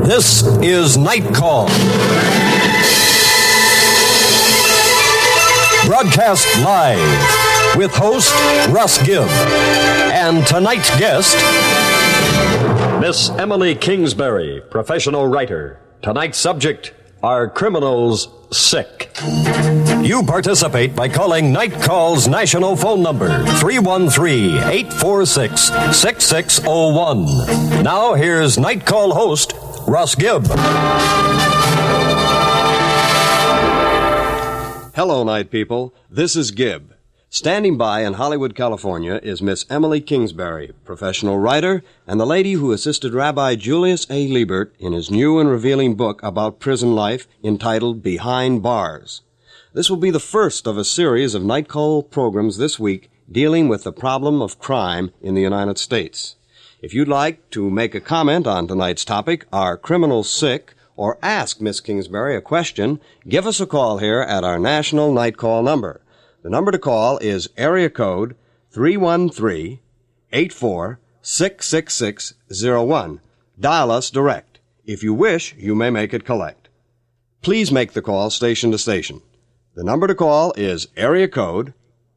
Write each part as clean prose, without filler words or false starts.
This is Night Call. Broadcast live with host Russ Gibb. And tonight's guest, Miss Emily Kingsbury, professional writer. Tonight's subject, are criminals sick? You participate by calling Night Call's national phone number, 313-846-6601. Now here's Night Call host, Russ Gibb. Hello, night people. This is Gibb. Standing by in Hollywood, California is Miss Emily Kingsbury, professional writer, and the lady who assisted Rabbi Julius A. Liebert in his new and revealing book about prison life entitled Behind Bars. This will be the first of a series of Night Call programs this week dealing with the problem of crime in the United States. If you'd like to make a comment on tonight's topic, Are Criminals Sick?, or ask Miss Kingsbury a question, give us a call here at our national Night Call number. The number to call is area code 313-84-66601. Dial us direct. If you wish, you may make it collect. Please make the call station to station. The number to call is area code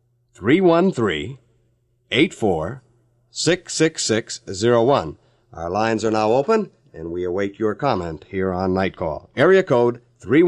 313-84-66601. Our lines are now open, and we await your comment here on Night Call. Area code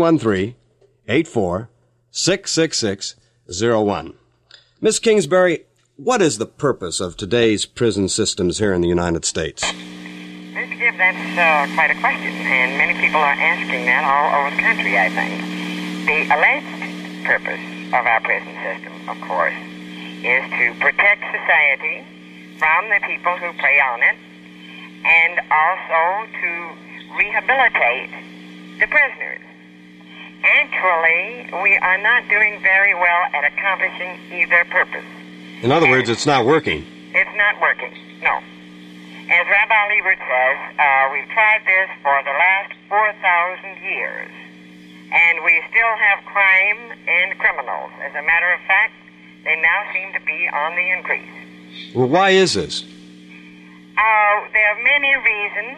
313-84-66601. Miss Kingsbury, what is the purpose of today's prison systems here in the United States? Mr. Gibb, that's quite a question, and many people are asking that all over the country, I think. The alleged purpose of our prison system, of course, is to protect society from the people who prey on it, and also to rehabilitate the prisoners. Actually, we are not doing very well at accomplishing either purpose. In other words, it's not working. It's not working, no. As Rabbi Liebert says, we've tried this for the last 4,000 years, and we still have crime and criminals. As a matter of fact, they now seem to be on the increase. Well, why is this? There are many reasons.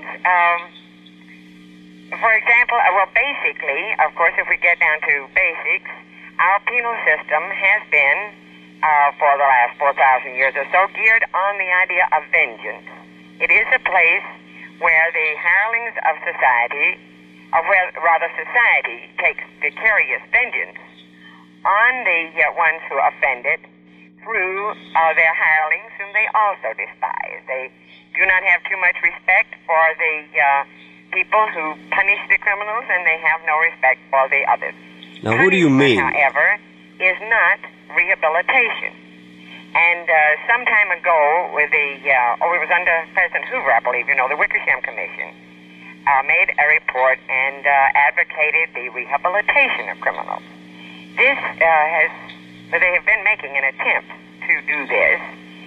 For example, basically, of course, if we get down to basics, our penal system has been, for the last 4,000 years or so, geared on the idea of vengeance. It is a place where the hirelings of society, or where rather society takes vicarious vengeance on the ones who offend it through their hirelings, whom they also despise. They do not have too much respect for the people who punish the criminals, and they have no respect for the others. Now, who do you mean? However, is not rehabilitation. And some time ago, with it was under President Hoover, I believe, the Wickersham Commission made a report and advocated the rehabilitation of criminals. They have been making an attempt to do this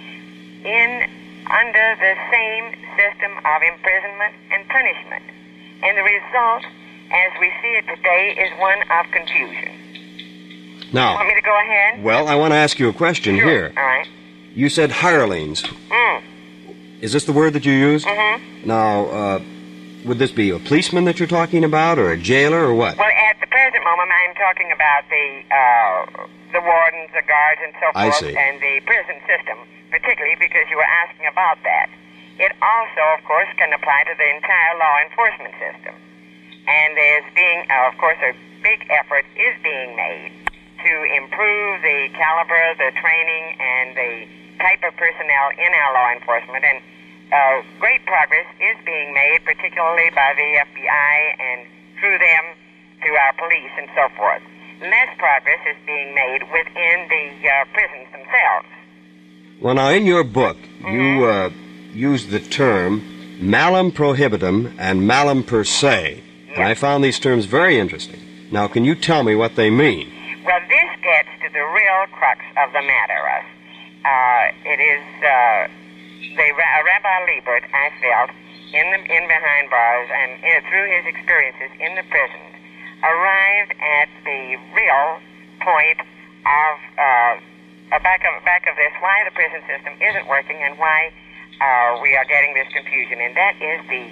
under the same system of imprisonment and punishment. And the result, as we see it today, is one of confusion. Now, you want me to go ahead? Well, I want to ask you a question here. All right. You said hirelings. Is this the word that you used? Mm-hmm. Now, would this be a policeman that you're talking about, or a jailer, or what? Well, at the present moment, I'm talking about the wardens, the guards, and so forth, I see. And the prison system, particularly because you were asking about that. It also, of course, can apply to the entire law enforcement system. And there's being, of course, a big effort is being made to improve the caliber, the training, and the type of personnel in our law enforcement. And great progress is being made, particularly by the FBI and through them to our police and so forth. Less progress is being made within the prisons themselves. Well, now, in your book, you used the term malum prohibitum and malum per se. Yes. And I found these terms very interesting. Now, can you tell me what they mean? Well, this gets to the real crux of the matter, Russ. It is Rabbi Liebert, I felt, in Behind Bars and through his experiences in the prisons, arrived at the real point of back of this, why the prison system isn't working and why we are getting this confusion, and that is the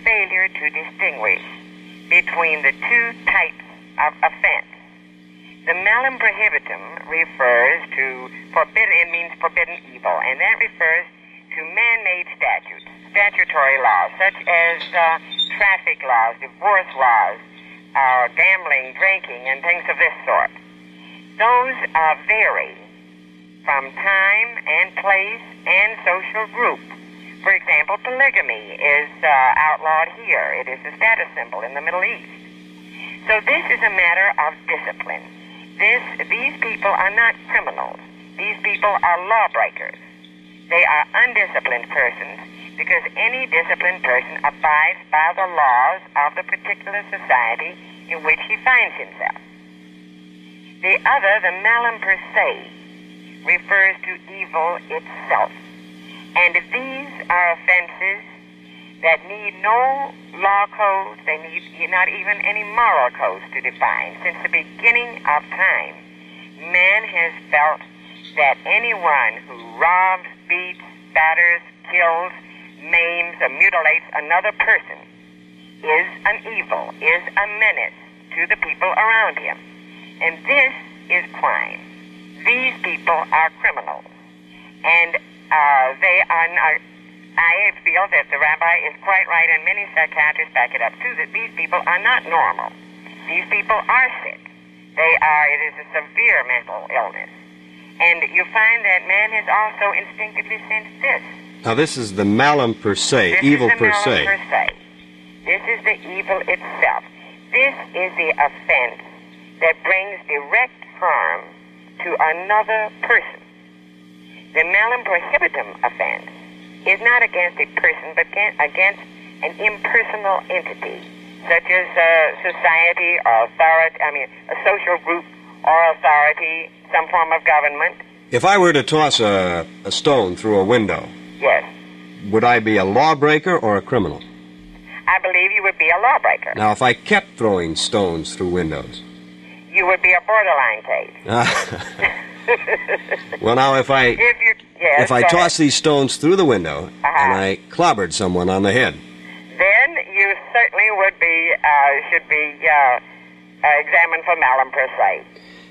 failure to distinguish between the two types of offense. The malum prohibitum refers to forbidden, it means forbidden evil, and that refers to man-made statutes, statutory laws, such as traffic laws, divorce laws, gambling, drinking, and things of this sort. Those vary from time and place and social group. For example, polygamy is outlawed here. It is a status symbol in the Middle East. So this is a matter of discipline. These people are not criminals. These people are lawbreakers. They are undisciplined persons because any disciplined person abides by the laws of the particular society in which he finds himself. The other, the malum per se, refers to evil itself. And these are offenses that need no law codes, they need not even any moral codes to define. Since the beginning of time, man has felt that anyone who robs, beats, batters, kills, maims, or mutilates another person is an evil, is a menace to the people around him. And this is crime. These people are criminals. And they are not... I feel that the rabbi is quite right, and many psychiatrists back it up too, that these people are not normal. These people are sick. It is a severe mental illness. And you find that man has also instinctively sensed this. Now this is the malum per se, evil per se. This is the evil itself. This is the offense that brings direct harm to another person. The malum prohibitum offense is not against a person, but against an impersonal entity, such as society or authority, a social group or authority, some form of government. If I were to toss a stone through a window, yes, would I be a lawbreaker or a criminal? I believe you would be a lawbreaker. Now, if I kept throwing stones through windows, you would be a borderline case. Well, now, if I toss these stones through the window and I clobbered someone on the head, then you certainly would be should be examined for malum per se.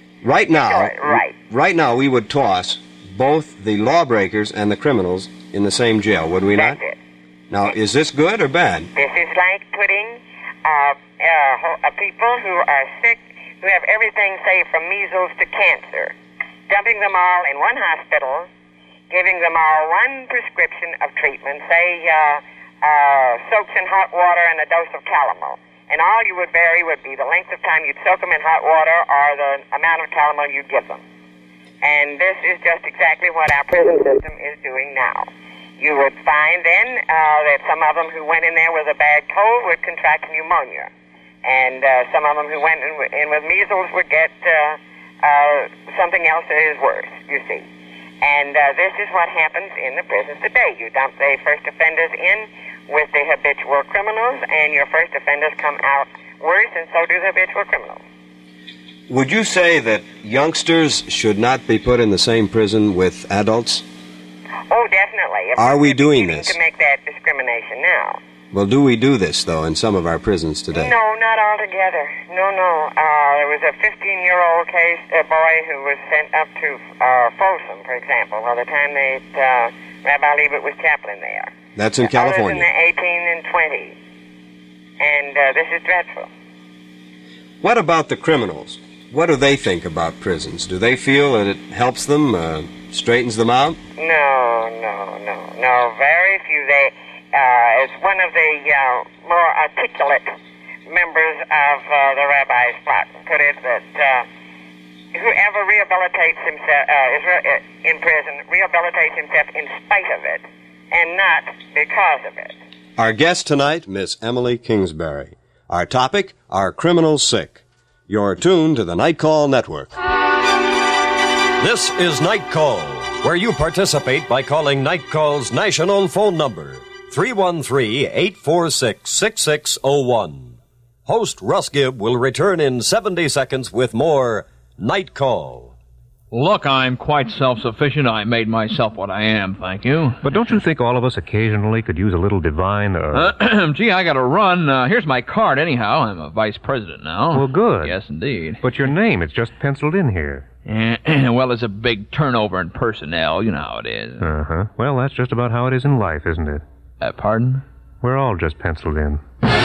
Right now, we would toss both the lawbreakers and the criminals in the same jail, would we not? That's it. Now, is this good or bad? This is like putting people who are sick, who have everything, say, from measles to cancer, dumping them all in one hospital, giving them all one prescription of treatment, say soaks in hot water and a dose of calomel. And all you would vary would be the length of time you'd soak them in hot water or the amount of calomel you'd give them. And this is just exactly what our prison system is doing now. You would find then that some of them who went in there with a bad cold would contract pneumonia. And some of them who went in with measles would get something else that is worse, you see. And this is what happens in the prisons today. You dump the first offenders in with the habitual criminals, and your first offenders come out worse, and so do the habitual criminals. Would you say that youngsters should not be put in the same prison with adults? Oh, definitely. Are we doing this? To make that discrimination now. Well, do we do this, though, in some of our prisons today? No, not altogether. No. There was a 15-year-old case, a boy who was sent up to Folsom, for example, by the time Rabbi Liebert was chaplain there. That's in California. Others in the 18 and 20. And this is dreadful. What about the criminals? What do they think about prisons? Do they feel that it helps them, straightens them out? No. Very few. As one of the more articulate members of the rabbi's flock put it, that whoever rehabilitates himself in prison rehabilitates himself in spite of it and not because of it. Our guest tonight, Miss Emily Kingsbury. Our topic, Are Criminals Sick? You're tuned to the Night Call Network. This is Night Call, where you participate by calling Night Call's national phone number, 313-846-6601. Host Russ Gibb will return in 70 seconds with more Night Call. Look, I'm quite self-sufficient. I made myself what I am, thank you. But don't you think all of us occasionally could use a little divine... Gee, I gotta run. Here's my card, anyhow. I'm a vice president now. Well, good. Yes, indeed. But your name, it's just penciled in here. Well, there's a big turnover in personnel. You know how it is. Uh-huh. Well, that's just about how it is in life, isn't it? Pardon? We're all just penciled in.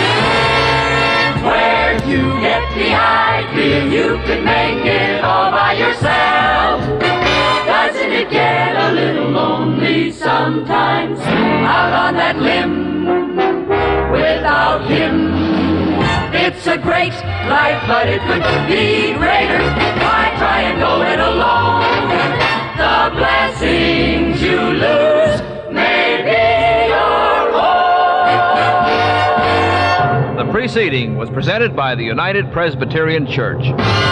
Where'd you get the idea you could make it all by yourself? Doesn't it get a little lonely sometimes out on that limb without him? It's a great life, but it could be greater. Why try and go it alone? The blessings you lose may be your own. The preceding was presented by the United Presbyterian Church.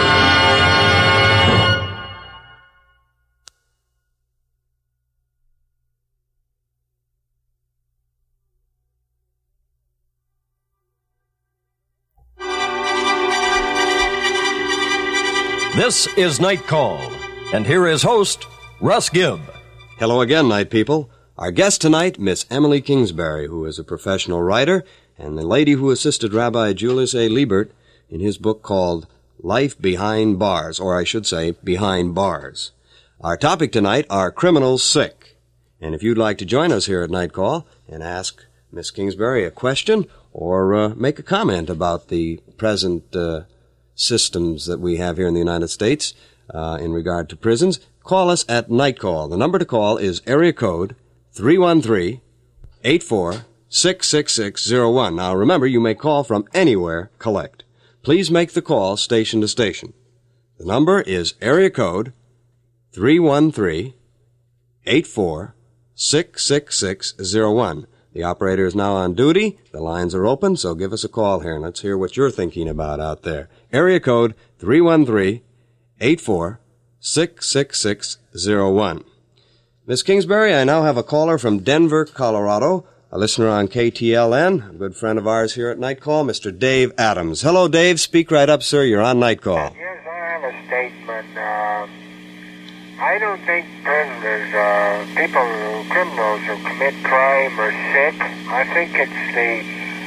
This is Night Call, and here is host, Russ Gibb. Hello again, night people. Our guest tonight, Miss Emily Kingsbury, who is a professional writer, and the lady who assisted Rabbi Julius A. Liebert in his book called Life Behind Bars, or I should say, Behind Bars. Our topic tonight are criminals sick. And if you'd like to join us here at Night Call and ask Miss Kingsbury a question or make a comment about the present systems that we have here in the United States in regard to prisons, call us at Night Call. The number to call is area code 313-84-66601. Now remember, you may call from anywhere, collect. Please make the call station to station. The number is area code 313-84-66601. The operator is now on duty. The lines are open, so give us a call here, and let's hear what you're thinking about out there. Area code 313-84-66601. Miss Kingsbury, I now have a caller from Denver, Colorado, a listener on KTLN, a good friend of ours here at Night Call, Mr. Dave Adams. Hello, Dave. Speak right up, sir. You're on Night Call. Yes, I have a statement. I don't think prisoners, criminals who commit crime are sick. I think it's the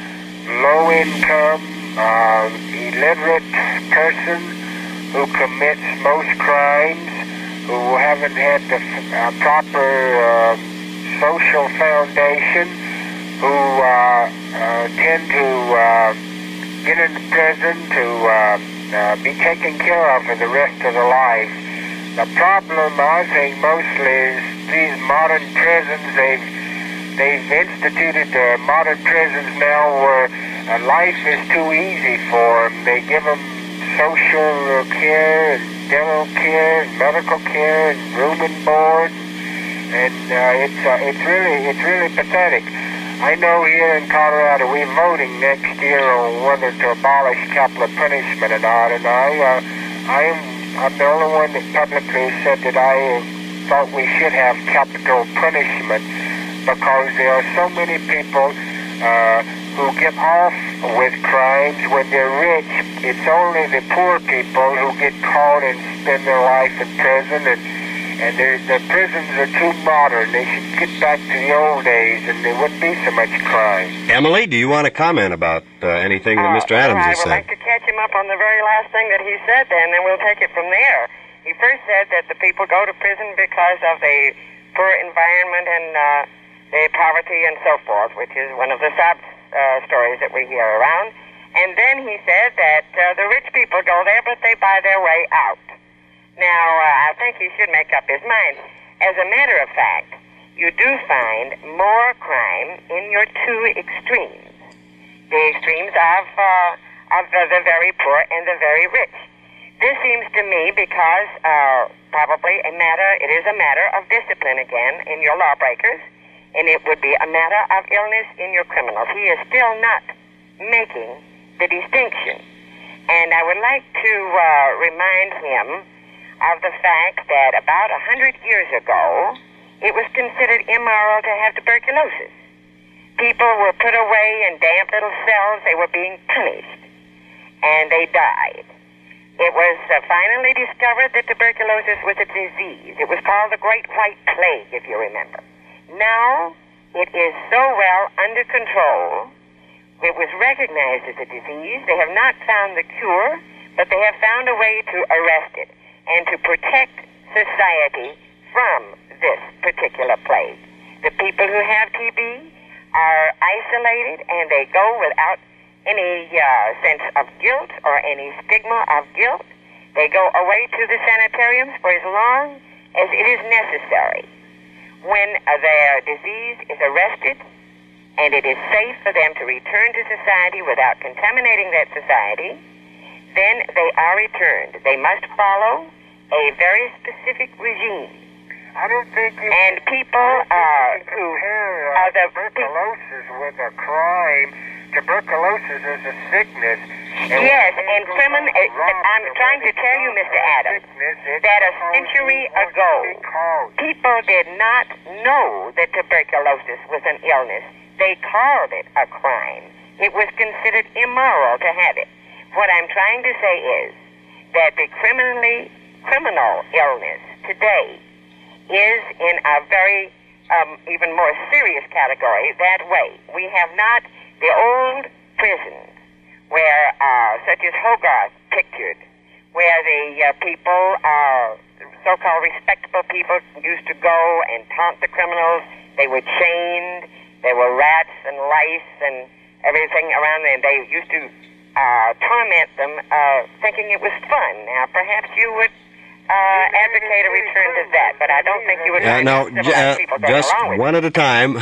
low-income, illiterate person who commits most crimes, who haven't had the proper social foundation, who tend to get into prison to be taken care of for the rest of their life. The problem, I think, mostly is these modern prisons. They've instituted modern prisons now where life is too easy for them. They give them social care and dental care and medical care and room and board, and it's really pathetic. I know here in Colorado we're voting next year on whether to abolish capital punishment or not, and I'm the only one that publicly said that I thought we should have capital punishment because there are so many people who get off with crimes when they're rich. It's only the poor people who get caught and spend their life in prison, and the prisons are too modern. They should get back to the old days, and there wouldn't be so much crime. Emily, do you want to comment about anything that Mr. Adams has said? I would like to catch him up on the very last thing that he said then, and then we'll take it from there. He first said that the people go to prison because of the poor environment and the poverty and so forth, which is one of the stories that we hear around. And then he said that the rich people go there, but they buy their way out. Now, I think he should make up his mind. As a matter of fact, you do find more crime in your two extremes. The extremes of the very poor and the very rich. This seems to me because probably it is a matter of discipline again in your lawbreakers, and it would be a matter of illness in your criminals. He is still not making the distinction. And I would like to remind him of the fact that about 100 years ago, it was considered immoral to have tuberculosis. People were put away in damp little cells. They were being punished, and they died. It was finally discovered that tuberculosis was a disease. It was called the Great White Plague, if you remember. Now, it is so well under control. It was recognized as a disease. They have not found the cure, but they have found a way to arrest it and to protect society from this particular plague. The people who have TB are isolated, and they go without any sense of guilt or any stigma of guilt. They go away to the sanitariums for as long as it is necessary. When their disease is arrested and it is safe for them to return to society without contaminating that society, then they are returned. They must follow a very specific regime. I don't think you And people who are the tuberculosis with a crime. Tuberculosis is a sickness. Yes, and I'm trying to tell you, Mr. Adams, that a century ago, people did not know that tuberculosis was an illness. They called it a crime. It was considered immoral to have it. What I'm trying to say is that the criminal illness today is in a very even more serious category that way. We have not the old prisons where, such as Hogarth pictured, where the people, so-called respectable people, used to go and taunt the criminals. They were chained. There were rats and lice and everything around them. They used to torment them, thinking it was fun. Now, perhaps you would advocate a return to that, but I don't think you would find civilized people going just along with one at a time.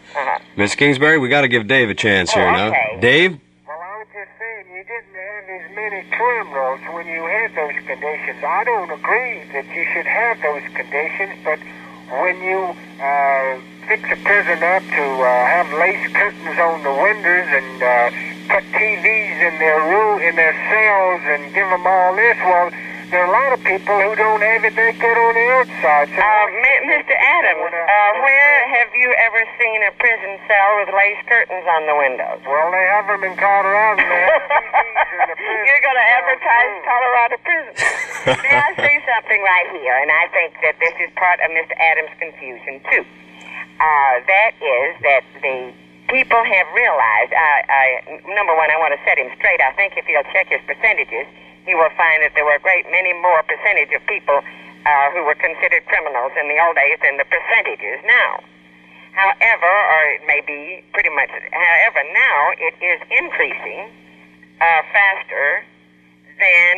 Miss Kingsbury, we got to give Dave a chance here now. Okay. Dave? Well, I was just saying, you didn't have as many criminals when you had those conditions. I don't agree that you should have those conditions, but when you fix a prison up to have lace curtains on the windows and put TVs in their cells and give them all this, well, there are a lot of people who don't have it that good on the outside. So Mr. Adams, where have you ever seen a prison cell with lace curtains on the windows? Well, they have them in Colorado. They have TVs in the prison. You're going to advertise Colorado prison. See, I say something right here, and I think that this is part of Mr. Adams' confusion, too. That is that the people have realized, number one, I want to set him straight. I think if he'll check his percentages, he will find that there were a great many more percentage of people who were considered criminals in the old days than the percentages now. However, or it may be pretty much, however, now it is increasing faster than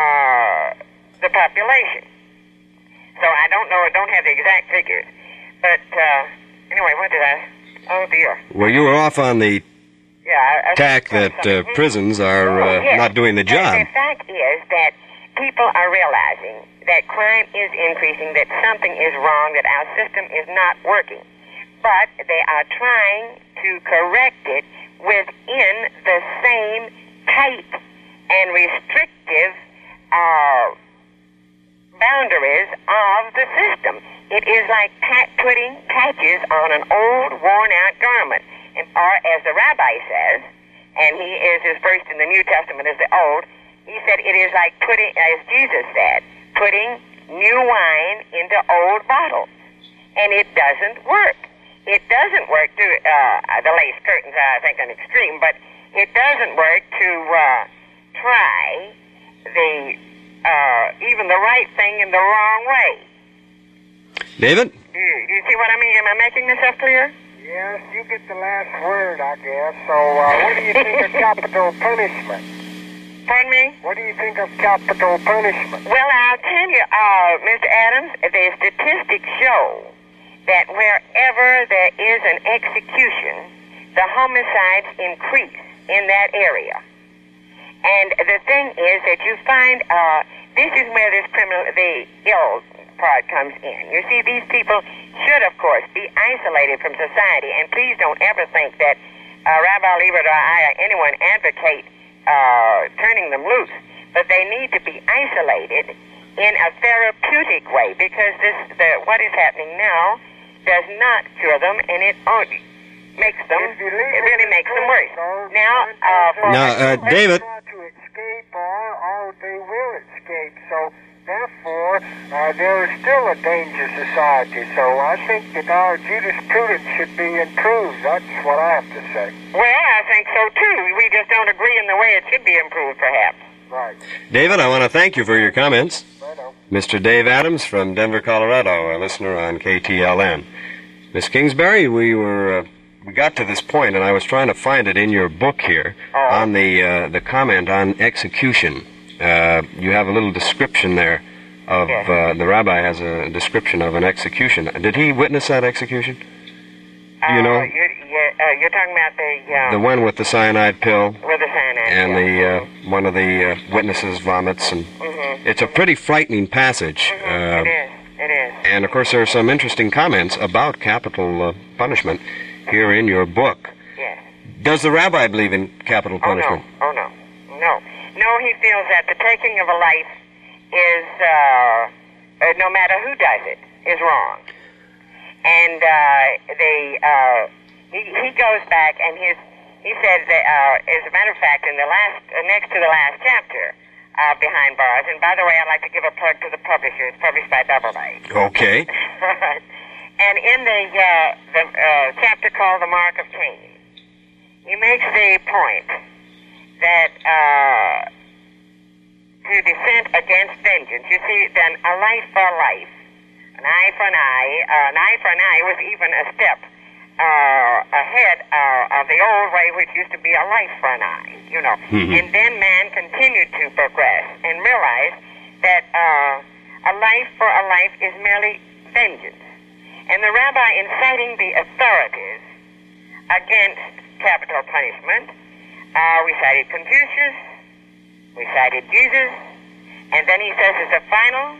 the population. So I don't know, I don't have the exact figures. But anyway, what did I, oh dear. Well, you were off on the tack that prisons are not doing the job. The fact is that people are realizing that crime is increasing, that something is wrong, that our system is not working. But they are trying to correct it within the same tight and restrictive boundaries of the system. It is like putting patches on an old, worn-out garment. Or as the rabbi says, and he is as first in the New Testament as the Old, he said it is like putting, as Jesus said, putting new wine into old bottles. And it doesn't work. It doesn't work to, the lace curtains are, I think, an extreme, but it doesn't work to try even the right thing in the wrong way. David? Do you see what I mean? Am I making myself clear? Yes, you get the last word, I guess. So, what do you think of capital punishment? Pardon me? What do you think of capital punishment? Well, I'll tell you, Mr. Adams, the statistics show that wherever there is an execution, the homicides increase in that area. And the thing is that you find, this is where the ill part comes in. You see, these people should, of course, be isolated from society, and please don't ever think that Rabbi Liebert or I or anyone advocate turning them loose, but they need to be isolated in a therapeutic way, because what is happening now does not cure them, and it only makes them, it really makes them worse. Now, David. To escape, or they will there is still a dangerous society, so I think that our jurisprudence should be improved. That's what I have to say. Well, I think so, too. We just don't agree in the way it should be improved, perhaps. Right. David, I want to thank you for your comments. Righto. Mr. Dave Adams from Denver, Colorado, a listener on KTLN. Miss Kingsbury, we got to this point, and I was trying to find it in your book here on the comment on execution. You have a little description there of the rabbi has a description of an execution. Did he witness that execution? Do you know? You're talking about The one with the cyanide pill. with the cyanide. And the one of the witnesses vomits, and it's a pretty frightening passage. It is. And of course, there are some interesting comments about capital punishment here in your book. Yes. Does the rabbi believe in capital punishment? Oh, no. No, he feels that the taking of a life is, no matter who does it, is wrong. And he goes back and he says that, as a matter of fact, in the next to the last chapter, Behind Bars, and by the way, I'd like to give a plug to the publisher. It's published by Doubleday. Okay. And in the chapter called The Mark of Cain, he makes the point that to dissent against vengeance, you see, then a life for a life, an eye for an eye was even a step ahead of the old way, which used to be a life for an eye, you know. And then man continued to progress and realize that a life for a life is merely vengeance. And the rabbi, inciting the authorities against capital punishment, we cited Confucius, we cited Jesus, and then he says as a final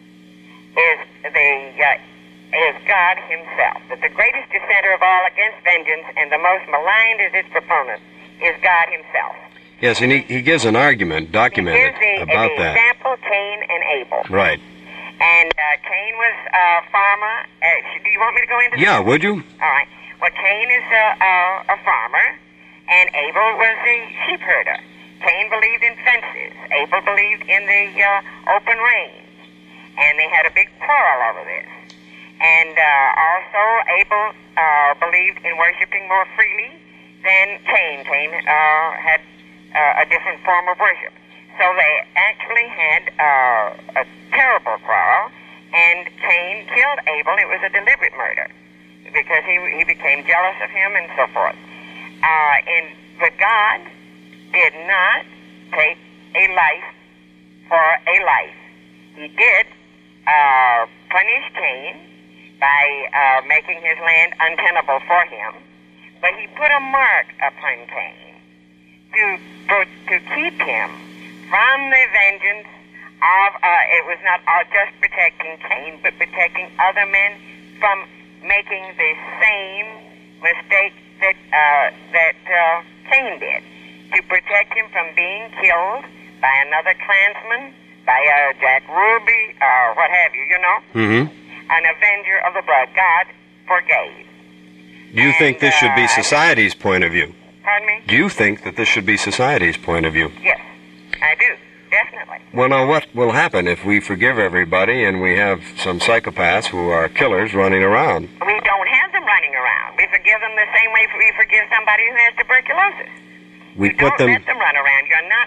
is God himself, that the greatest dissenter of all against vengeance and the most maligned as its proponent is God himself. Yes, and he gives an argument, documented, about that. Example, Cain and Abel. Right. And Cain was a farmer. Do you want me to go into Yeah, this? would you? All right. Well, Cain is a farmer, and Abel was a sheep herder. Cain believed in fences. Abel believed in the open range. And they had a big quarrel over this. And also, Abel believed in worshiping more freely than Cain. Cain had a different form of worship. So they actually had a terrible quarrel, and Cain killed Abel. It was a deliberate murder because he became jealous of him and so forth. But God did not take a life for a life. He did punish Cain by making his land untenable for him, but he put a mark upon Cain to keep him from the vengeance of, it was not just protecting Cain, but protecting other men from making the same mistake that Cain did, to protect him from being killed by another clansman, by Jack Ruby, or what have you, you know? An avenger of the blood. God forgave. Do you think this should be society's point of view? Pardon me? Do you think that this should be society's point of view? Yes, I do. Definitely. Well, now, what will happen if we forgive everybody and we have some psychopaths who are killers running around? We don't have them running around. We forgive them the same way we forgive somebody who has tuberculosis. We You put don't them... let them run around. You're not.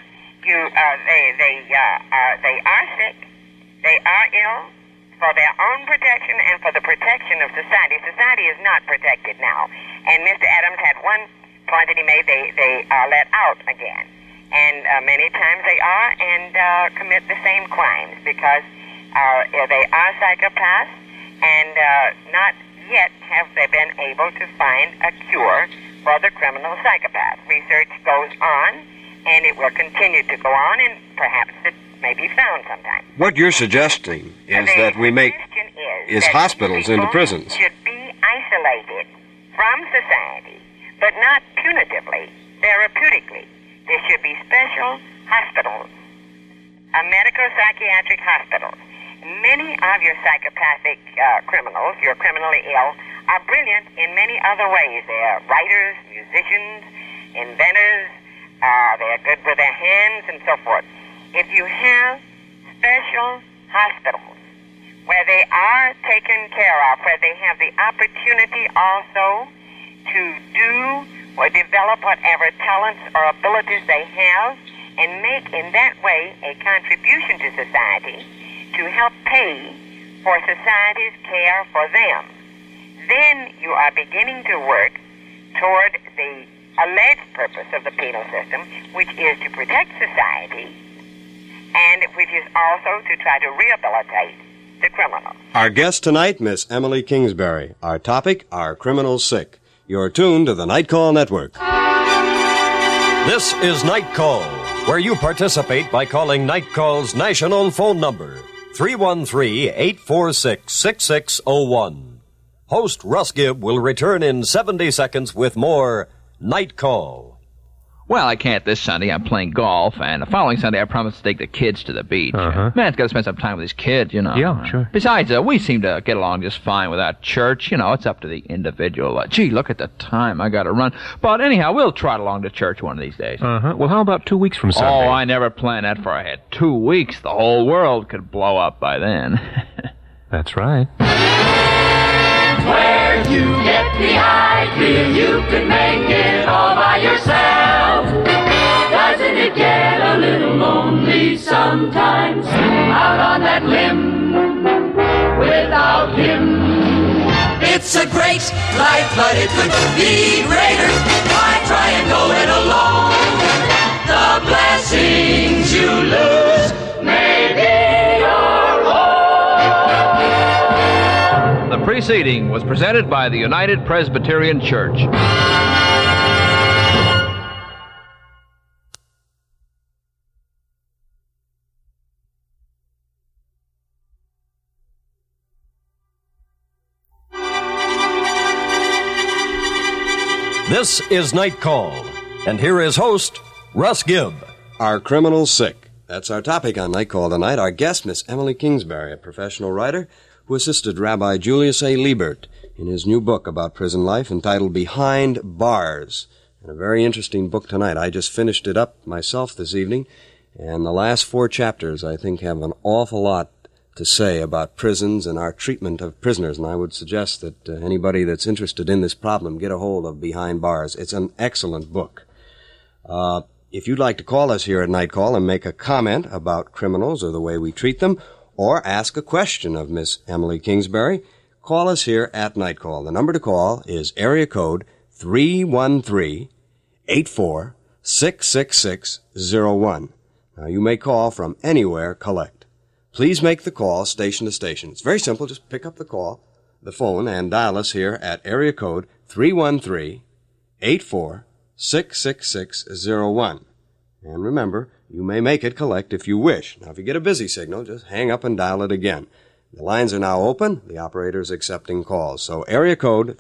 They are sick. They are ill for their own protection and for the protection of society. Society is not protected now. And Mr. Adams had one point that he made. They are let out again. And many times they are and commit the same crimes because they are psychopaths, and not yet have they been able to find a cure for the criminal psychopath. Research goes on, and it will continue to go on, and perhaps it may be found sometime. What you're suggesting is that we make hospitals into prisons. Should be isolated from society, but not punitively, therapeutically. There should be special hospitals, medico-psychiatric hospitals. Many of your psychopathic criminals, your criminally ill, are brilliant in many other ways. They are writers, musicians, inventors. They are good with their hands and so forth. If you have special hospitals where they are taken care of, where they have the opportunity also to do or develop whatever talents or abilities they have and make in that way a contribution to society to help pay for society's care for them. Then you are beginning to work toward the alleged purpose of the penal system, which is to protect society and which is also to try to rehabilitate the criminal. Our guest tonight, Miss Emily Kingsbury. Our topic, Are Criminals Sick? You're tuned to the Night Call Network. This is Night Call, where you participate by calling Night Call's national phone number, 313-846-6601. Host Russ Gibb will return in 70 seconds with more Night Call. Well, I can't this Sunday. I'm playing golf, and the following Sunday I promised to take the kids to the beach. Uh-huh. Man's got to spend some time with his kids, you know. Yeah, sure. Besides, we seem to get along just fine without church. You know, it's up to the individual. Gee, look at the time. I got to run. But anyhow, we'll trot along to church one of these days. Uh-huh. Well, how about 2 weeks from Sunday? Oh, I never planned that far ahead. 2 weeks. The whole world could blow up by then. That's right. Where you get the idea you can make it all by yourself. Doesn't it get a little lonely sometimes out on that limb without him? It's a great life, but it could be greater. Why try and go it alone? The blessings you lose may be your own. The preceding was presented by the United Presbyterian Church. This is Night Call, and here is host Russ Gibb. Are Criminals Sick? That's our topic on Night Call tonight. Our guest, Miss Emily Kingsbury, a professional writer who assisted Rabbi Julius A. Liebert in his new book about prison life entitled Behind Bars. And a very interesting book tonight. I just finished it up myself this evening, and the last 4 chapters, I think, have an awful lot to say about prisons and our treatment of prisoners, and I would suggest that anybody that's interested in this problem get a hold of Behind Bars. It's an excellent book. If you'd like to call us here at Night Call and make a comment about criminals or the way we treat them, or ask a question of Miss Emily Kingsbury, call us here at Night Call. The number to call is area code 313-84-66601. Now, you may call from anywhere collect. Please make the call station to station. It's very simple. Just pick up the phone, and dial us here at area code 313-84-66601. And remember, you may make it collect if you wish. Now, if you get a busy signal, just hang up and dial it again. The lines are now open. The operator is accepting calls. So area code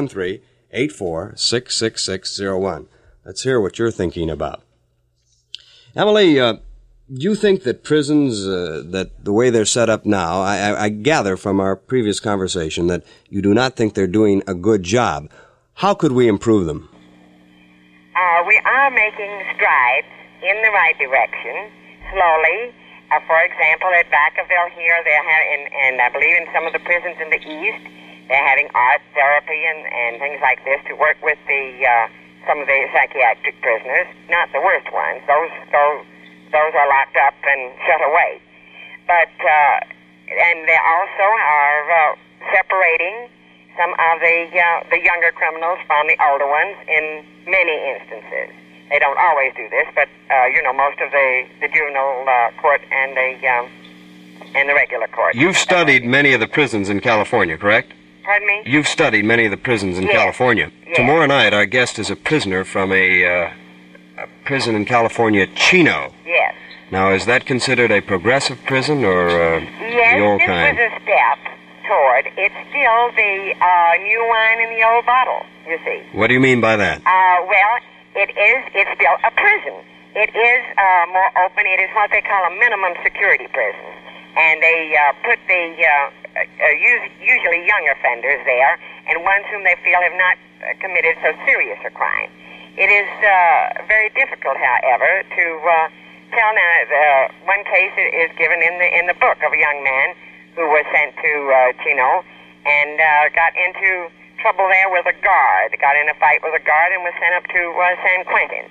313-84-66601. Let's hear what you're thinking about. Emily, do you think that prisons, that the way they're set up now, I gather from our previous conversation that you do not think they're doing a good job. How could we improve them? We are making strides in the right direction, slowly. For example, at Vacaville here, they're having, and I believe in some of the prisons in the East, they're having art therapy and things like this to work with some of the psychiatric prisoners, not the worst ones. Those are locked up and shut away. But, and they also are separating some of the younger criminals from the older ones in many instances. They don't always do this, but, most of the juvenile court and the regular court. You've studied many of the prisons in California, correct? Pardon me? You've studied many of the prisons in California. Yes. Tomorrow night, our guest is a prisoner from a prison in California, Chino. Yes. Now, is that considered a progressive prison or the old Yes, kind? this was a step toward. It's still the new wine in the old bottle, you see. What do you mean by that? It's still a prison. It is more open. It is what they call a minimum security prison. And they put the usually young offenders there, and ones whom they feel have not committed so serious a crime. It is very difficult, however, to tell. Now, one case is given in the book of a young man who was sent to Chino and got into trouble there with a guard. Got in a fight with a guard and was sent up to San Quentin.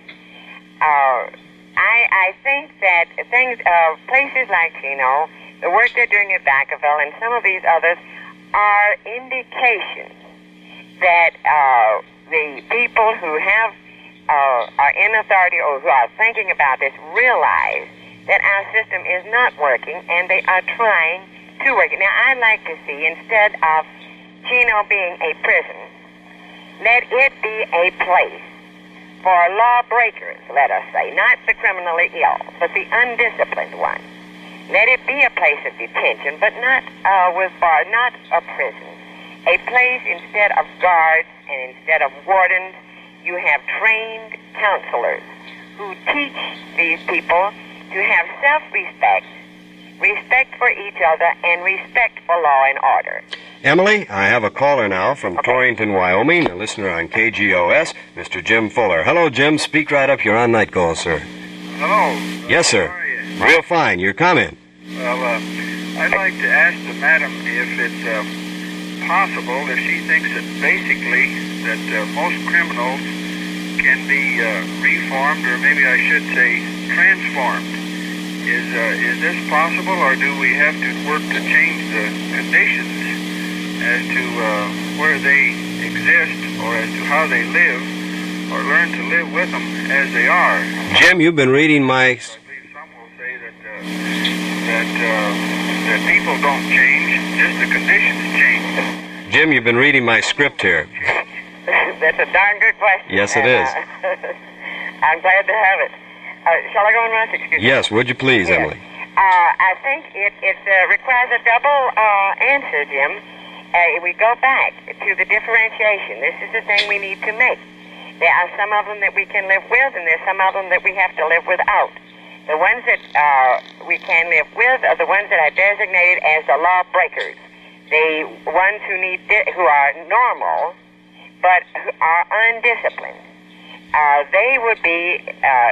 I think that places like Chino, the work they're doing at Vacaville, and some of these others are indications that the people who are in authority or who are thinking about this realize that our system is not working and they are trying to work it. Now, I'd like to see, instead of Chino being a prison, let it be a place for lawbreakers, let us say, not the criminally ill, but the undisciplined ones. Let it be a place of detention, but not with bars, not a prison. A place instead of guards and instead of wardens, you have trained counselors who teach these people to have self-respect, respect for each other, and respect for law and order. Emily, I have a caller now from Torrington, Wyoming, a listener on KGOS, Mr. Jim Fuller. Hello, Jim. Speak right up. You're on Night Call, sir. Hello. Yes, sir. How are you? Real fine. Your comment. Well, I'd like to ask the madam if it's possible, if she thinks that basically that most criminals can be reformed, or maybe I should say transformed. Is this possible, or do we have to work to change the conditions as to where they exist, or as to how they live, or learn to live with them as they are? Jim, you've been reading my... I believe some will say that people don't change, just the conditions change. Jim, you've been reading my script here. That's a darn good question. Yes, it is. I'm glad to have it. Shall I go on, Russ? Excuse me. Yes, would you please, Yes. Emily? I think it requires a double answer, Jim. We go back to the differentiation. This is the thing we need to make. There are some of them that we can live with, and there's some of them that we have to live without. The ones that we can live with are the ones that are designated as the lawbreakers. The ones who are normal, but who are undisciplined. They would be...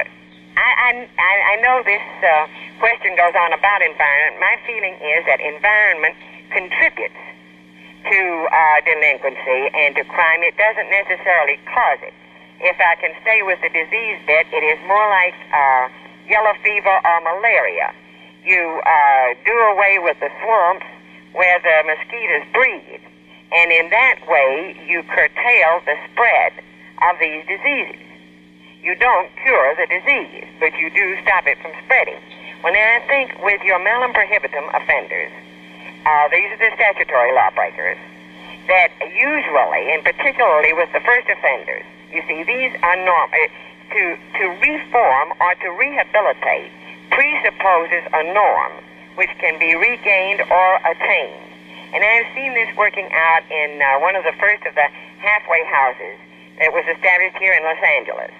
I know this question goes on about environment. My feeling is that environment contributes to delinquency and to crime. It doesn't necessarily cause it. If I can stay with the disease bit, it is more like yellow fever or malaria. You do away with the swamps where the mosquitoes breed, and in that way you curtail the spread of these diseases. You don't cure the disease, but you do stop it from spreading. When I think with your malum prohibitum offenders, these are the statutory lawbreakers, that usually, and particularly with the first offenders, you see, these are normal. To reform or to rehabilitate presupposes a norm which can be regained or attained. And I've seen this working out in one of the first of the halfway houses that was established here in Los Angeles.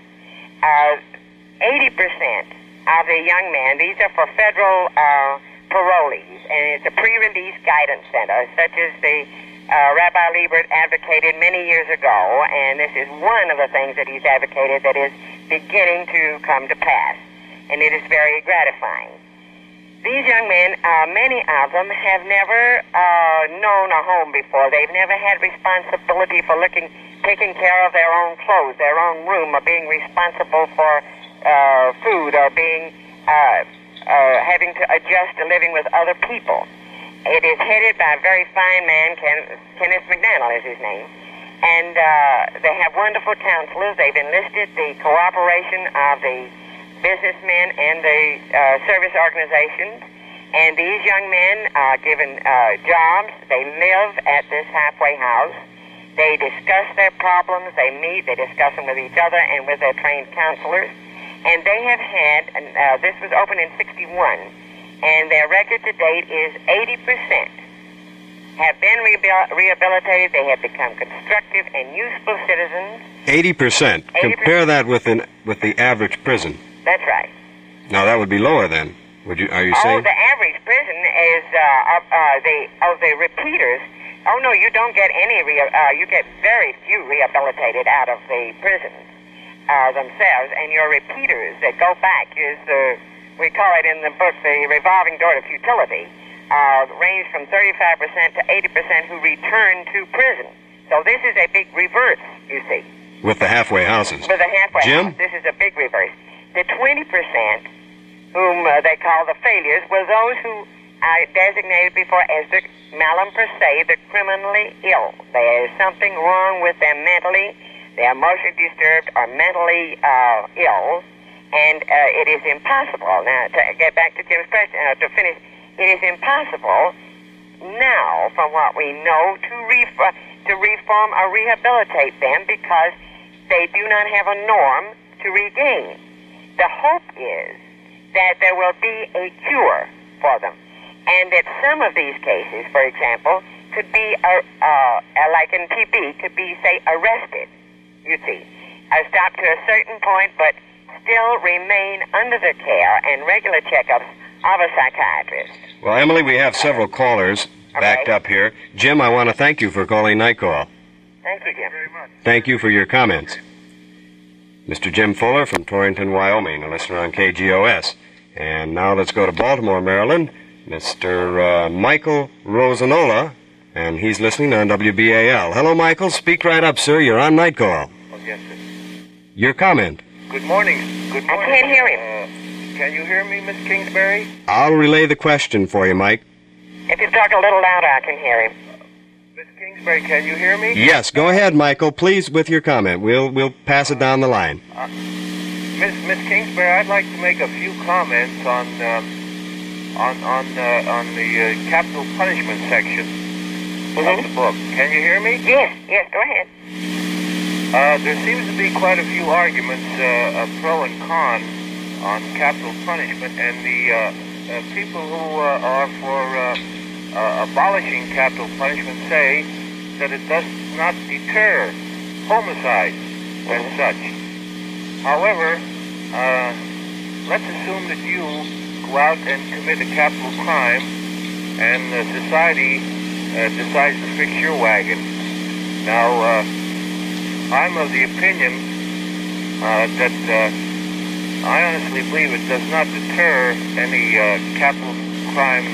80% of the young men, these are for federal parolees, and it's a pre-release guidance center, such as the Rabbi Liebert advocated many years ago, and this is one of the things that he's advocated that is beginning to come to pass, and it is very gratifying. These young men, many of them have never known a home before. They've never had responsibility for taking care of their own clothes, their own room, or being responsible for food, or being having to adjust to living with other people. It is headed by a very fine man, Kenneth McDaniel is his name, and they have wonderful counselors. They've enlisted the cooperation of the businessmen and the service organizations, and these young men are given jobs. They live at this halfway house. They discuss their problems. They meet. They discuss them with each other and with their trained counselors. And they have had, this was opened in 61, and their record to date is 80% have been rehabilitated. They have become constructive and useful citizens. 80%. Compare that with the average prison. That's right. Now that would be lower then. Are you saying? Oh, the average prison is of the repeaters. Oh no, you don't get any. You get very few rehabilitated out of the prisons themselves, and your repeaters that go back is we call it in the book the revolving door to futility. range from 35% to 80% who return to prison. So this is a big reverse, you see. With the halfway houses. With the halfway Jim? house, this is a big reverse. The 20% whom they call the failures were those who are designated before as the malum per se, the criminally ill. There is something wrong with them mentally. They are emotionally disturbed or mentally ill, and it is impossible. Now, to get back to Jim's question, to finish, it is impossible now, from what we know, to reform or rehabilitate them because they do not have a norm to regain. The hope is that there will be a cure for them, and that some of these cases, for example, could be, like in TB, could be, say, arrested, you see, stopped to a certain point, but still remain under the care and regular checkups of a psychiatrist. Well, Emily, we have several callers backed up here. Jim, I want to thank you for calling Night Call. Thank you, Jim. Very much. Thank you for your comments. Mr. Jim Fuller from Torrington, Wyoming, a listener on KGOS. And now let's go to Baltimore, Maryland. Mr. Michael Rosanola, and he's listening on WBAL. Hello, Michael. Speak right up, sir. You're on Night Call. Oh, yes, sir. Your comment. Good morning. Good morning. I can't hear him. Can you hear me, Miss Kingsbury? I'll relay the question for you, Mike. If you talk a little louder, I can hear him. Miss Kingsbury, can you hear me? Yes, go ahead, Michael. Please, with your comment. We'll pass it down the line. Miss Kingsbury, I'd like to make a few comments on the capital punishment section of the book. Can you hear me? Yes, go ahead. There seems to be quite a few arguments, pro and con, on capital punishment, and the people who are for abolishing capital punishment say that it does not deter homicide and such. However, let's assume that you go out and commit a capital crime, and society decides to fix your wagon. Now, I'm of the opinion that I honestly believe it does not deter any capital crime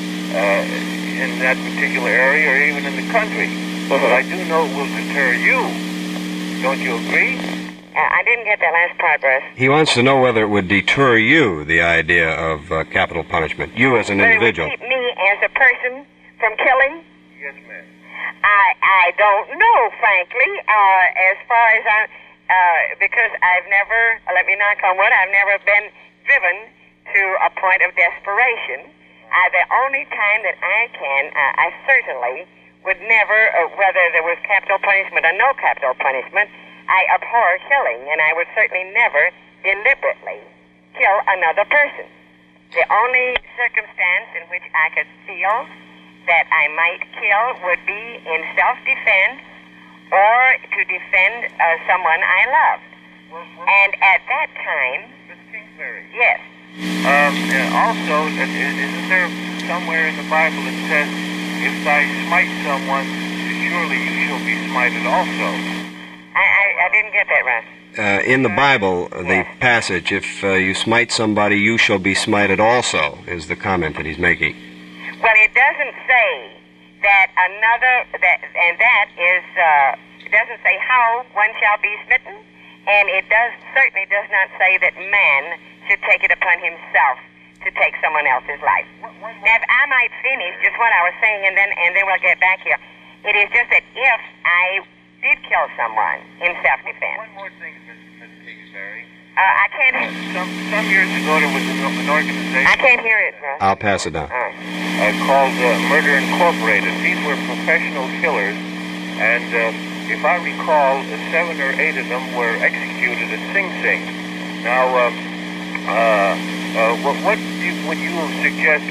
in that particular area or even in the country. But I do know it will deter you. Don't you agree? I didn't get that last part, Russ. He wants to know whether it would deter you, the idea of capital punishment, you as an individual. Would it keep me as a person from killing? Yes, ma'am. I don't know, frankly, as far as because I've never, let me knock on wood, I've never been driven to a point of desperation. The only time that I certainly would never, whether there was capital punishment or no capital punishment, I abhor killing, and I would certainly never deliberately kill another person. The only circumstance in which I could feel that I might kill would be in self-defense or to defend someone I loved. And at that time... Miss Kingsbury. Yes. Also, isn't there somewhere in the Bible that says, if I smite someone, surely you shall be smited also? I didn't get that, Russ. In the Bible, the passage, if you smite somebody, you shall be smited also, is the comment that he's making. Well, it doesn't say that it doesn't say how one shall be smitten, and it certainly does not say that man should take it upon himself to take someone else's life. Now, if I might finish just what I was saying, and then we'll get back here. It is just that if I did kill someone in self-defense. One more thing, Miss Kingsbury. I can't... Some years ago, there was an organization... I can't hear it, Russ. I'll pass it down. Called Murder Incorporated. These were professional killers, and if I recall, 7 or 8 of them were executed at Sing Sing. Now, what would you suggest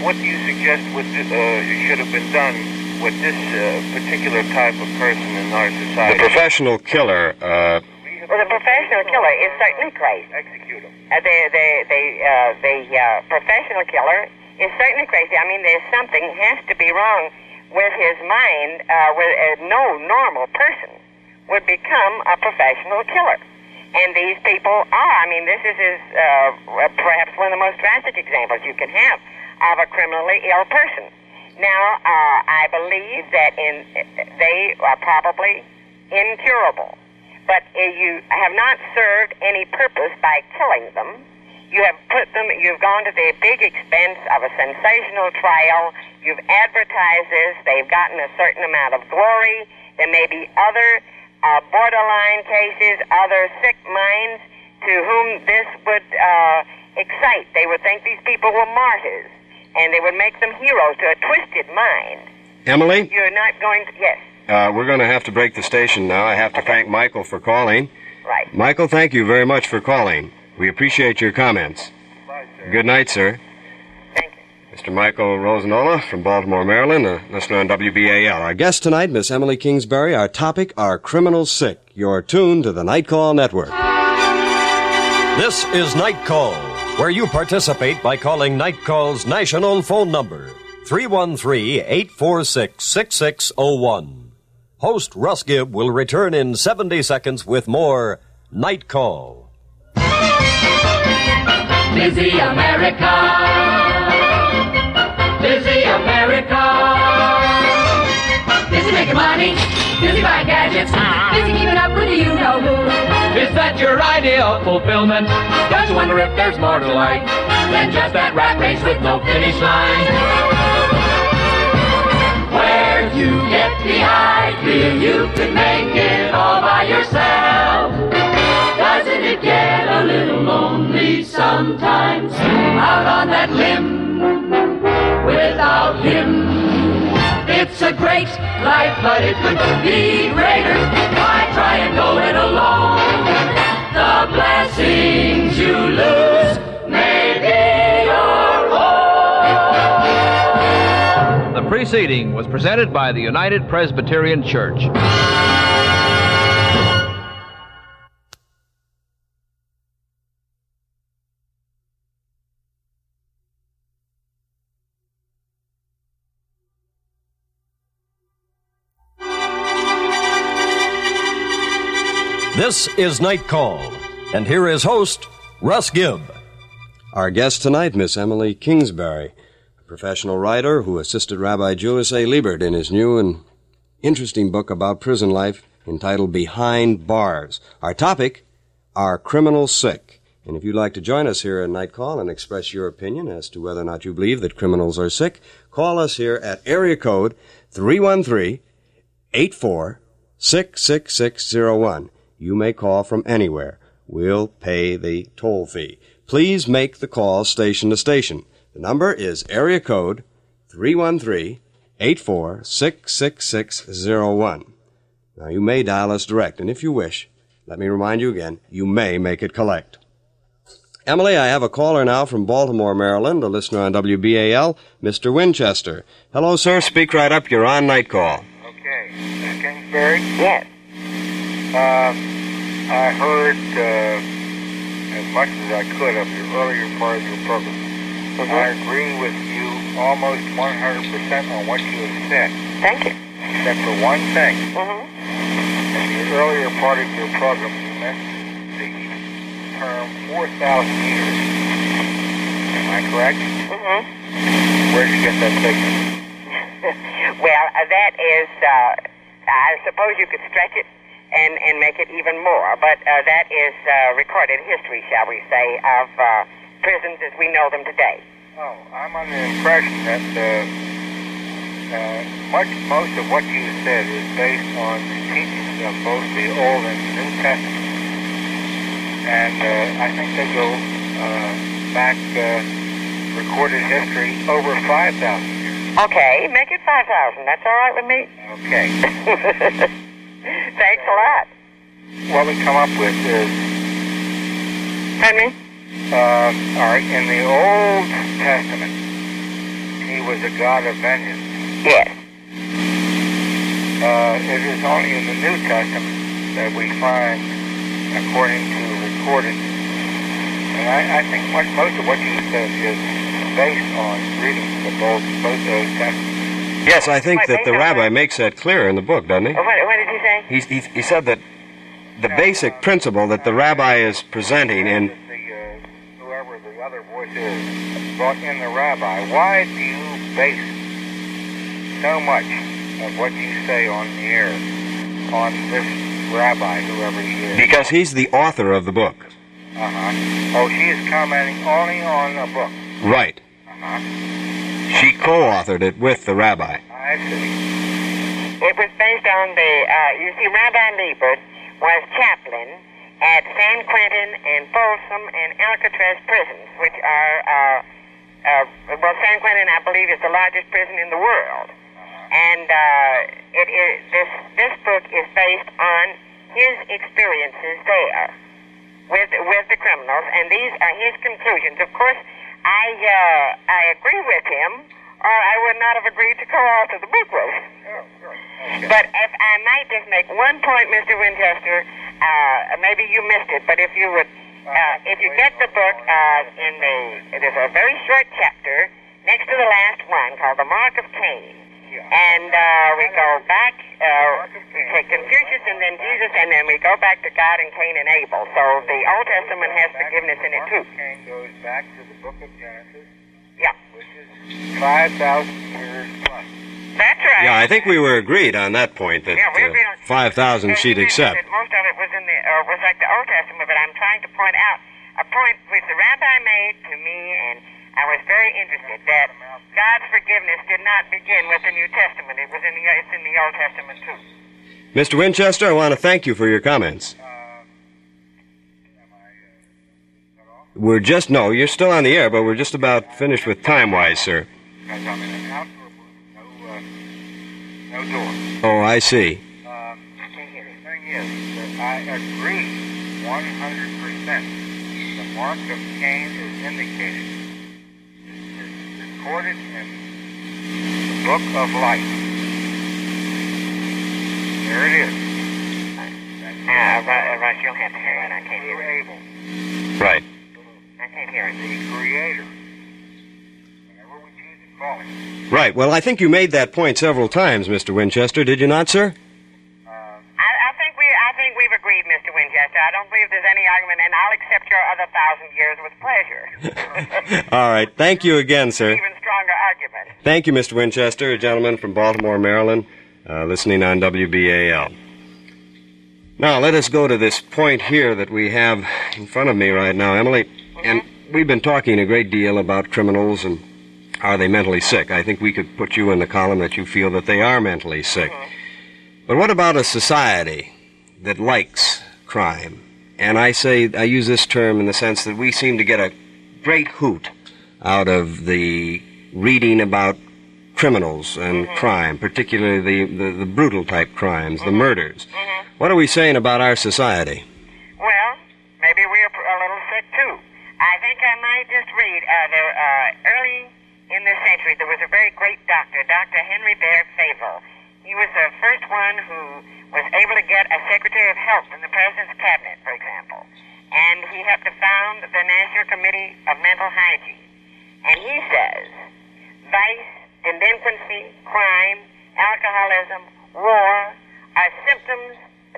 should have been done with this particular type of person in our society? The professional killer... Well, the professional killer is certainly crazy. Execute him. The professional killer is certainly crazy. I mean, there's something has to be wrong with his mind. No normal person would become a professional killer. And these people are. I mean, this is perhaps one of the most drastic examples you can have of a criminally ill person. Now, I believe that they are probably incurable, but you have not served any purpose by killing them. You have you've gone to the big expense of a sensational trial. You've advertised this. They've gotten a certain amount of glory. There may be other borderline cases, other sick minds to whom this would excite. They would think these people were martyrs, and they would make them heroes to a twisted mind. Emily? You're not going to... Yes. We're going to have to break the station now. I have to thank Michael for calling. Right. Michael, thank you very much for calling. We appreciate your comments. Good night, sir. Thank you. Mr. Michael Rosanola from Baltimore, Maryland, a listener on WBAL. Our guest tonight, Miss Emily Kingsbury. Our topic, Are Criminals Sick? You're tuned to the Night Call Network. This is Night Call, where you participate by calling Night Call's national phone number, 313-846-6601. Host Russ Gibb will return in 70 seconds with more Night Call. Busy America, busy America, busy making money, busy buying gadgets, busy keeping up with the you-know-who. Is that your idea of fulfillment? Don't you wonder if there's more to life than just that rat race with no finish line? Where you get the idea you can make it all by yourself. Doesn't it get a little lonely sometimes out on that limb without him? It's a great life, but it could be greater. Why try and go it alone? The blessings you lose may be your own. The preceding was presented by the United Presbyterian Church. This is Night Call, and here is host, Russ Gibb. Our guest tonight, Miss Emily Kingsbury, a professional writer who assisted Rabbi Julius A. Liebert in his new and interesting book about prison life entitled Behind Bars. Our topic, Are Criminals Sick? And if you'd like to join us here at Night Call and express your opinion as to whether or not you believe that criminals are sick, call us here at area code 313-84-66601. You may call from anywhere. We'll pay the toll fee. Please make the call station to station. The number is area code 313-84-66601. Now, you may dial us direct, and if you wish, let me remind you again, you may make it collect. Emily, I have a caller now from Baltimore, Maryland, a listener on WBAL, Mr. Winchester. Hello, sir. Speak right up. You're on Night Call. Okay. Miss Kingsbury? Yes. I heard as much as I could of the earlier part of your program. Mm-hmm. I agree with you almost 100% on what you have said. Thank you. Except for one thing. Mm-hmm. In the earlier part of your program, you mentioned the term 4,000 years. Am I correct? Mm-hmm. Where did you get that figure? Well, that is, I suppose you could stretch it and make it even more, but that is recorded history, shall we say, of prisons as we know them today. Oh, I'm under the impression that most of what you said is based on the teachings of both the Old and the New Testament. And I think they go back recorded history over 5,000 years. Okay, make it 5,000. That's all right with me. Okay. Thanks a lot. What we come up with is, Henry? all right, in the Old Testament, he was a God of vengeance. Yes. It is only in the New Testament that we find, according to recorded, and I think most of what you said is based on reading both those testaments. Yes, I think that the rabbi makes that clear in the book, doesn't he? What did he say? He said that the basic principle that the rabbi is presenting in... Whoever the other voices brought in the rabbi, why do you base so much of what you say on the air on this rabbi, whoever he is? Because he's the author of the book. Uh-huh. Oh, she is commenting only on a book. Right. Uh-huh. She co-authored it with the rabbi. I see. It was based on the, you see, Rabbi Liebert was chaplain at San Quentin and Folsom and Alcatraz prisons, which are, well, San Quentin, I believe, is the largest prison in the world. And this book is based on his experiences there with the criminals, and these are his conclusions. Of course, I agree with him, or I would not have agreed to co-author the book with him. But if I might just make one point, Mr. Winchester, maybe you missed it, but if you would, if you get the book, there's a very short chapter next to the last one called The Mark of Cain. And we go back, we take Confucius and then Jesus, and then we go back to God and Cain and Abel. So the Old Testament has forgiveness in it too. Cain goes back to the book of Genesis. Yeah. Which is 5,000 years plus. That's right. Yeah, I think we were agreed on that point that 5,000 she'd accept. Most of it was in the was like the Old Testament, but I'm trying to point out a point which the rabbi made to me, and I was very interested that God's forgiveness did not begin with the New Testament. It's in the Old Testament too. Mr. Winchester, I want to thank you for your comments. We're just, no, you're still on the air, but we're just about finished with time-wise, sir. Because I'm in an outdoor booth, no door. Oh, I see. The thing is that I agree 100%. The mark of Cain is indicated. It's recorded in the book of life. There it is. Russ, you'll have to hear it. I can't hear it. Abel, Right. I can't hear it. the Creator. Whenever we choose to call him. Right. Well, I think you made that point several times, Mr. Winchester, did you not, sir? I think we've agreed, Mr. Winchester. I don't believe there's any argument, and I'll accept your other 1,000 years with pleasure. All right. Thank you again, sir. Even stronger argument. Thank you, Mr. Winchester, a gentleman from Baltimore, Maryland, listening on WBAL. Now, let us go to this point here that we have in front of me right now, Emily. And we've been talking a great deal about criminals and are they mentally sick. I think we could put you in the column that you feel that they are mentally sick. But what about a society that likes crime? And I use this term in the sense that we seem to get a great hoot out of the reading about criminals and crime, particularly the brutal type crimes, the murders. What are we saying about our society? Well, maybe we're a little sick too. I think I might just read, early in this century, there was a very great doctor, Dr. Henry Bear Favel. He was the first one who was able to get a Secretary of Health in the President's Cabinet, for example. And he helped to found the National Committee of Mental Hygiene. And he says, vice, delinquency, crime, alcoholism, war are symptoms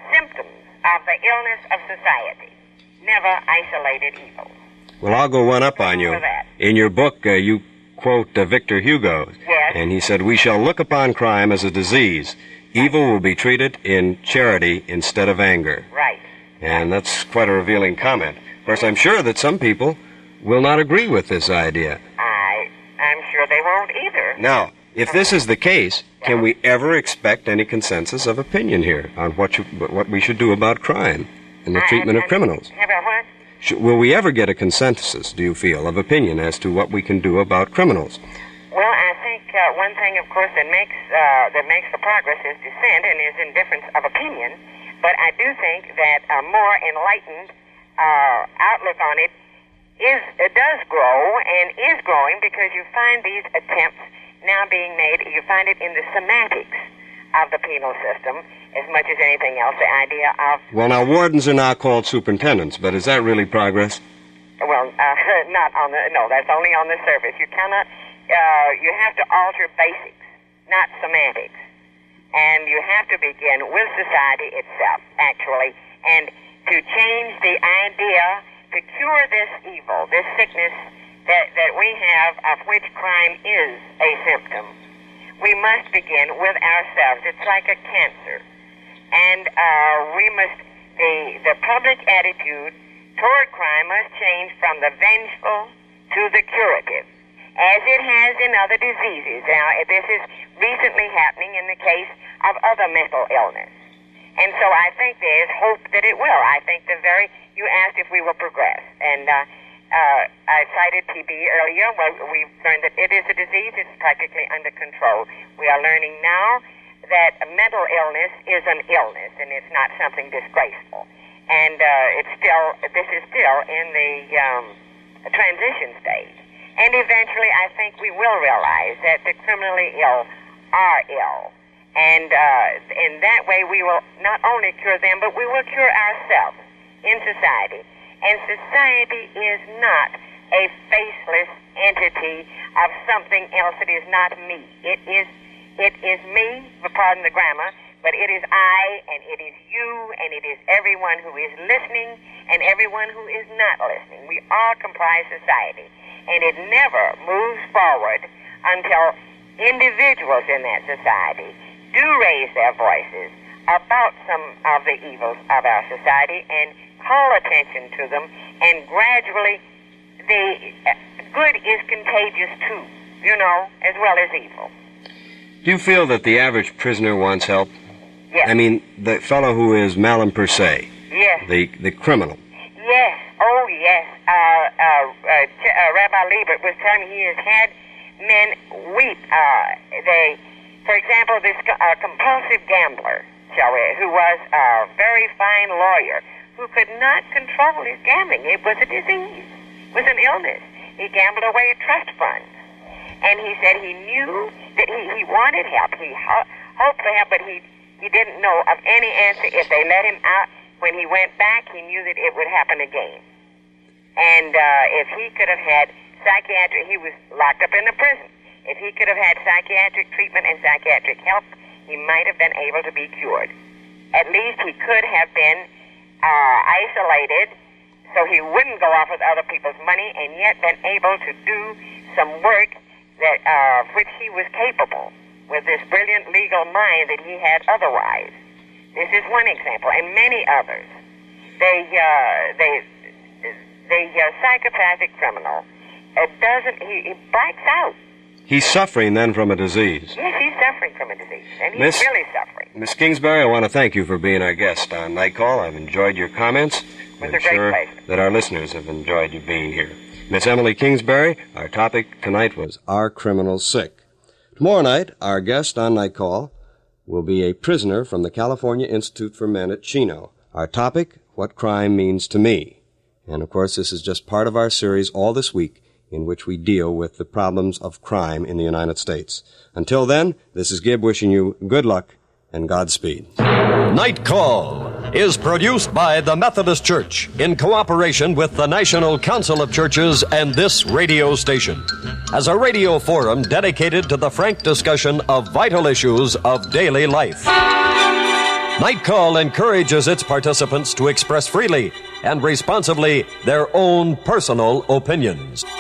of the illness of society, never isolated evils. Well, I'll go one up on you. In your book, you quote Victor Hugo. Yes. And he said, "We shall look upon crime as a disease. Evil will be treated in charity instead of anger." Right. And that's quite a revealing comment. Of course, I'm sure that some people will not agree with this idea. I'm sure they won't either. Now, if this is the case, can we ever expect any consensus of opinion here on what we should do about crime and the treatment of criminals? About what? Will we ever get a consensus, do you feel, of opinion as to what we can do about criminals? Well, I think one thing, of course, that makes the progress is dissent and is indifference of opinion. But I do think that a more enlightened outlook on it does grow and is growing, because you find these attempts now being made. You find it in the semantics of the penal system as much as anything else. The idea of... Well, now, wardens are now called superintendents, but is that really progress? Well, not on the... No, that's only on the surface. You cannot... you have to alter basics, not semantics. And you have to begin with society itself, actually, and to change the idea to cure this evil, this sickness that we have, of which crime is a symptom, we must begin with ourselves. It's like a cancer. And the public attitude toward crime must change from the vengeful to the curative, as it has in other diseases. Now, this is recently happening in the case of other mental illness. And so I think there is hope that it will. I think you asked if we will progress. And I cited TB earlier. Well, we've learned that it is a disease. It's practically under control. We are learning now that mental illness is an illness, and it's not something disgraceful. And this is still in the transition stage. And eventually, I think we will realize that the criminally ill are ill. And in that way, we will not only cure them, but we will cure ourselves in society. And society is not a faceless entity of something else. It is not me. It is me, pardon the grammar, but it is I, and it is you, and it is everyone who is listening, and everyone who is not listening. We all comprise society. And it never moves forward until individuals in that society do raise their voices about some of the evils of our society and call attention to them, and gradually the good is contagious too, as well as evil. Do you feel that the average prisoner wants help? Yes. I mean, the fellow who is malum per se. Yes. The criminal. Yes. Oh, yes. Rabbi Liebert was telling me he has had men weep. For example, this compulsive gambler, who was a very fine lawyer, who could not control his gambling. It was a disease. It was an illness. He gambled away trust funds. And he said he knew that he wanted help. He hoped for help, but he didn't know of any answer. If they let him out, when he went back, he knew that it would happen again. And if he could have had psychiatric, he was locked up in the prison. If he could have had psychiatric treatment and psychiatric help, he might have been able to be cured. At least he could have been isolated so he wouldn't go off with other people's money, and yet been able to do some work that which he was capable with this brilliant legal mind that he had otherwise. This is one example, and many others. The psychopathic criminal he breaks out. He's suffering then from a disease. Yes, he's suffering from a disease, and he's really suffering. Miss Kingsbury, I want to thank you for being our guest on Night Call. I've enjoyed your comments. It was a great pleasure. That our listeners have enjoyed you being here. Miss Emily Kingsbury, our topic tonight was Are Criminals Sick? Tomorrow night, our guest on Night Call will be a prisoner from the California Institute for Men at Chino. Our topic, What Crime Means to Me. And, of course, this is just part of our series all this week in which we deal with the problems of crime in the United States. Until then, this is Gibb wishing you good luck and Godspeed. Night Call is produced by the Methodist Church in cooperation with the National Council of Churches and this radio station as a radio forum dedicated to the frank discussion of vital issues of daily life. Night Call encourages its participants to express freely and responsibly their own personal opinions.